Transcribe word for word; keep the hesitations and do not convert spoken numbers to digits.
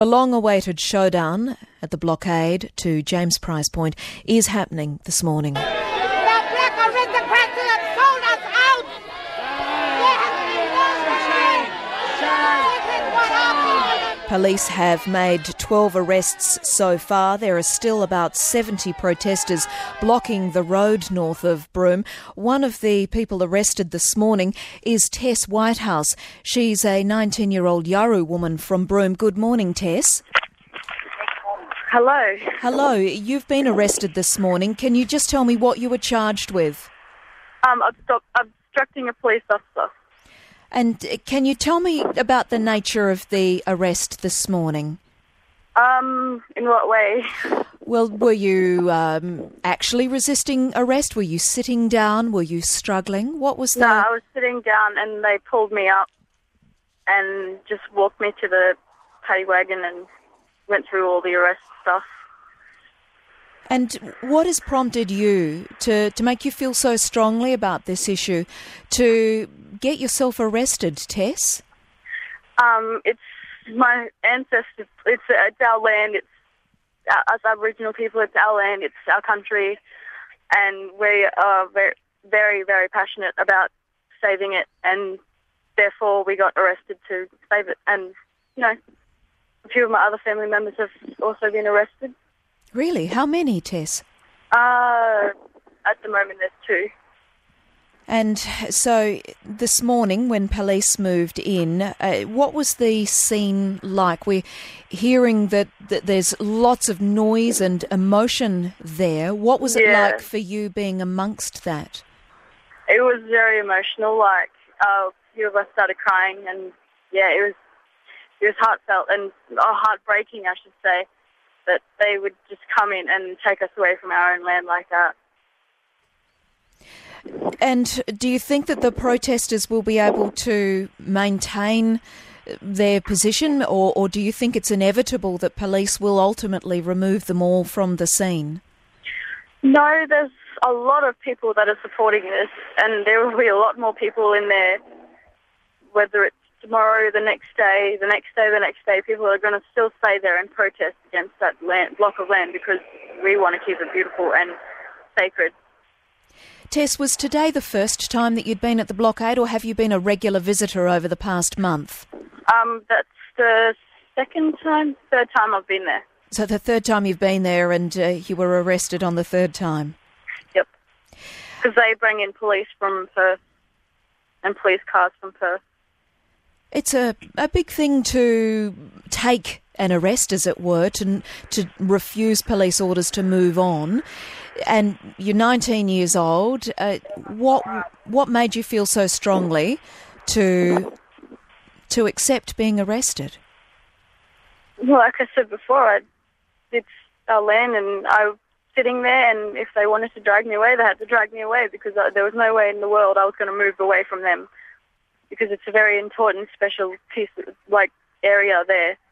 A long-awaited showdown at the blockade to James Price Point is happening this morning. The black aristocrats have sold us out! There has been no change! This is what our people... Police have made twelve arrests so far. There are still about seventy protesters blocking the road north of Broome. One of the people arrested this morning is Tess Whitehouse. She's a nineteen-year-old Yawuru woman from Broome. Good morning, Tess. Hello. Hello. You've been arrested this morning. Can you just tell me what you were charged with? Um, obstruct- obstructing a police officer. And can you tell me about the nature of the arrest this morning? Um, in what way? Well, were you um, actually resisting arrest? Were you sitting down? Were you struggling? What was the... No, I was sitting down and they pulled me up and just walked me to the paddy wagon and went through all the arrest stuff. And what has prompted you to, to make you feel so strongly about this issue, to get yourself arrested, Tess? Um, it's my ancestors, it's, it's our land, it's us Aboriginal people, it's our land, it's our country, and we are very, very, very passionate about saving it, and therefore we got arrested to save it. And, you know, a few of my other family members have also been arrested. Really? How many, Tess? Uh, at the moment there's two. And so this morning when police moved in, uh, what was the scene like? We're hearing that, that there's lots of noise and emotion there. What was it Yeah. like for you being amongst that? It was very emotional, like uh, a few of us started crying, and yeah, it was it was heartfelt and oh, heartbreaking, I should say, that they would just come in and take us away from our own land like that. And do you think that the protesters will be able to maintain their position, or, or do you think it's inevitable that police will ultimately remove them all from the scene? No, there's a lot of people that are supporting this, and there will be a lot more people in there, whether it's tomorrow, the next day, the next day, the next day. People are going to still stay there and protest against that land, block of land, because we want to keep it beautiful and sacred. Tess, was today the first time that you'd been at the blockade, or have you been a regular visitor over the past month? Um, that's the second time, third time I've been there. So the third time you've been there, and uh, you were arrested on the third time? Yep. Because they bring in police from Perth and police cars from Perth. It's a, a big thing to take an arrest, as it were, to, to refuse police orders to move on. And you're nineteen years old. Uh, what what made you feel so strongly to to accept being arrested? Well, like I said before, I, it's our land, and I was sitting there, and if they wanted to drag me away, they had to drag me away, because I, there was no way in the world I was going to move away from them, because it's a very important, special piece, of, like, area there.